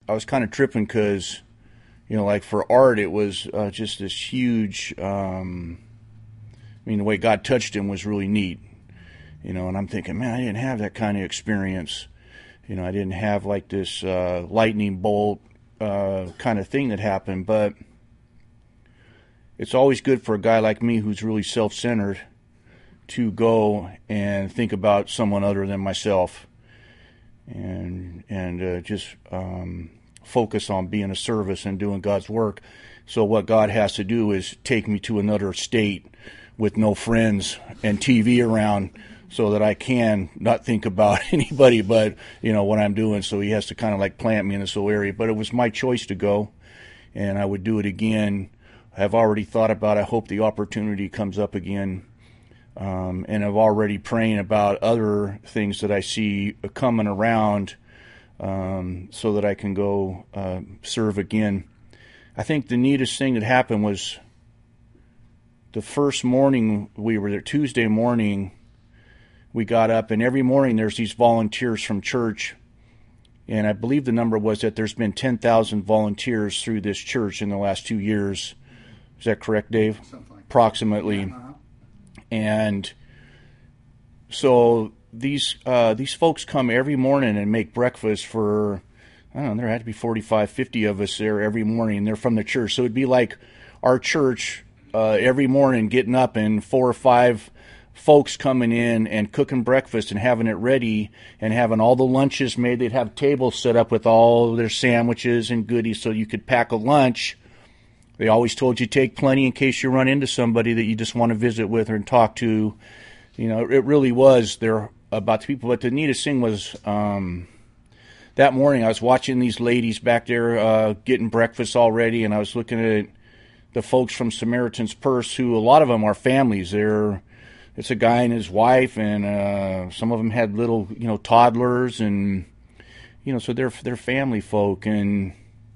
was kind of tripping because, like for art, it was just this huge. The way God touched him was really neat, and I'm thinking, man, I didn't have that kind of experience. I didn't have like this lightning bolt kind of thing that happened, but it's always good for a guy like me who's really self-centered to go and think about someone other than myself, and just focus on being a service and doing God's work. So what God has to do is take me to another state with no friends and TV around so that I can not think about anybody but, what I'm doing. So he has to kind of like plant me in this little area. But it was my choice to go, and I would do it again. I've already thought about it. I hope the opportunity comes up again. And I've already praying about other things that I see coming around so that I can go serve again. I think the neatest thing that happened was the first morning we were there, Tuesday morning, we got up, and every morning there's these volunteers from church, and I believe the number was that there's been 10,000 volunteers through this church in the last 2 years. Is that correct, Dave? Something like that. Approximately. Yeah. And so these folks come every morning and make breakfast for, I don't know, there had to be 45, 50 of us there every morning. They're from the church. So it'd be like our church every morning getting up and 4 or 5 folks coming in and cooking breakfast and having it ready and having all the lunches made. They'd have tables set up with all their sandwiches and goodies so you could pack a lunch. They always told you take plenty in case you run into somebody that you just want to visit with or talk to. It really was there about the people. But the neatest thing was that morning I was watching these ladies back there getting breakfast already, and I was looking at the folks from Samaritan's Purse, who a lot of them are families. It's a guy and his wife, and some of them had little, toddlers, and so they're family folk. And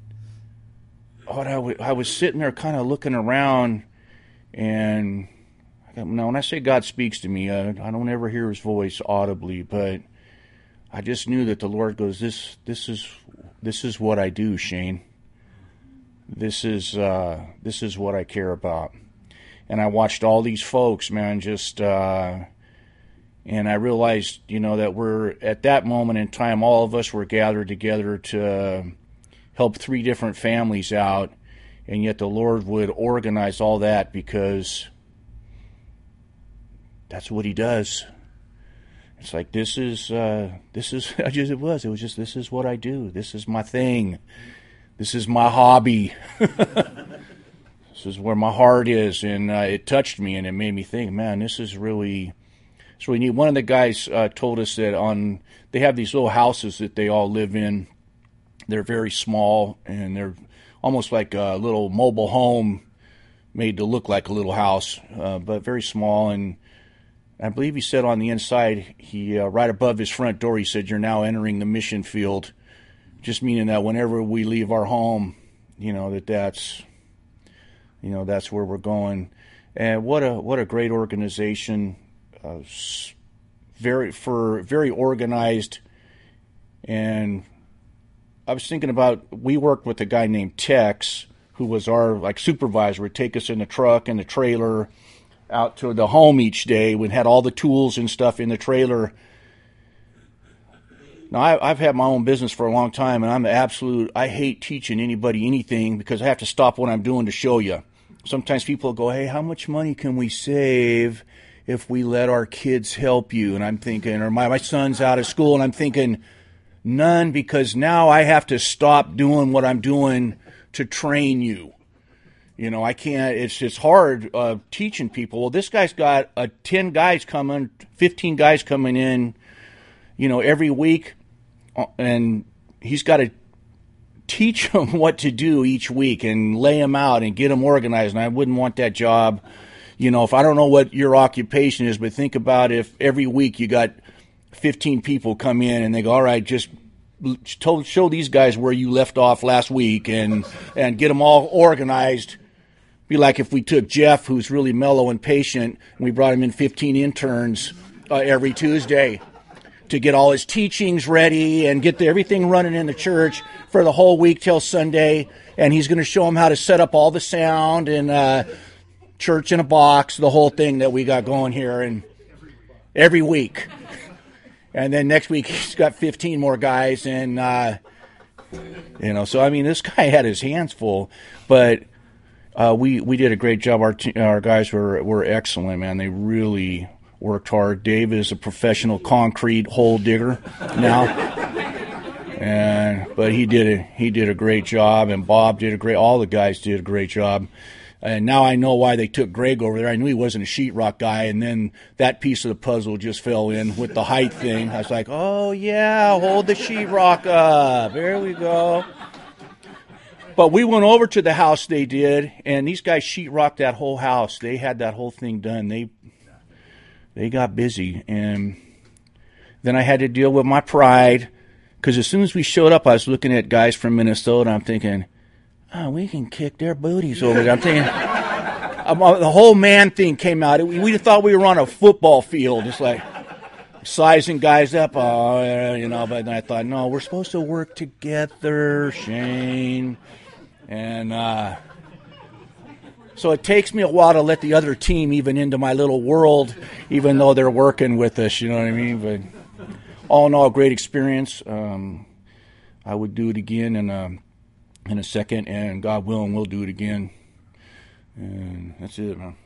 I was sitting there, kind of looking around, and when I say God speaks to me, I don't ever hear His voice audibly, but I just knew that the Lord goes, "This is what I do, Shane. This is what I care about." And I watched all these folks, man, and I realized, that we're at that moment in time, all of us were gathered together to help 3 different families out, and yet the Lord would organize all that because that's what He does. It's like this is it was just this is what I do. This is my thing. This is my hobby. This is where my heart is, and it touched me, and it made me think, man, this is really neat. One of the guys told us that they have these little houses that they all live in. They're very small, and they're almost like a little mobile home made to look like a little house, but very small. And I believe he said on the inside, right above his front door, he said, "You're now entering the mission field," just meaning that whenever we leave our home, that's where we're going. And what a great organization, very organized. And I was thinking about, we worked with a guy named Tex, who was our supervisor. Would take us in the truck and the trailer out to the home each day. We had all the tools and stuff in the trailer. Now, I've had my own business for a long time, and I hate teaching anybody anything because I have to stop what I'm doing to show you. Sometimes people go, "Hey, how much money can we save if we let our kids help you?" And I'm thinking, or my son's out of school, and I'm thinking, none, because now I have to stop doing what I'm doing to train you. I can't, it's hard teaching people. Well, this guy's got 10 guys coming, 15 guys coming in, every week, and he's got to teach them what to do each week and lay them out and get them organized. And I wouldn't want that job, if I don't know what your occupation is, but think about if every week you got 15 people come in and they go, "All right, just show these guys where you left off last week and get them all organized." Be like if we took Jeff, who's really mellow and patient, and we brought him in 15 interns every Tuesday. to get all his teachings ready and get everything running in the church for the whole week till Sunday. And he's going to show them how to set up all the sound and church in a box, the whole thing that we got going here, and every week. And then next week he's got 15 more guys, and so I mean, this guy had his hands full, but we did a great job. Our guys were excellent, man. They really worked hard. Dave is a professional concrete hole digger now, but he did a great job, and Bob did all the guys did a great job. And now I know why they took Greg over there. I knew he wasn't a sheetrock guy, and then that piece of the puzzle just fell in with the height thing. I was like, oh, yeah, hold the sheetrock up. There we go. But we went over to the house they did, and these guys sheetrocked that whole house. They had that whole thing done. They got busy. And then I had to deal with my pride, because as soon as we showed up, I was looking at guys from Minnesota. I'm thinking, oh, we can kick their booties over there. I'm thinking, the whole man thing came out. We thought we were on a football field, just like sizing guys up. But then I thought, no, we're supposed to work together, Shane. And so it takes me a while to let the other team even into my little world, even though they're working with us, you know what I mean? But all in all, great experience. I would do it again in a second, and God willing, we'll do it again. And that's it, man.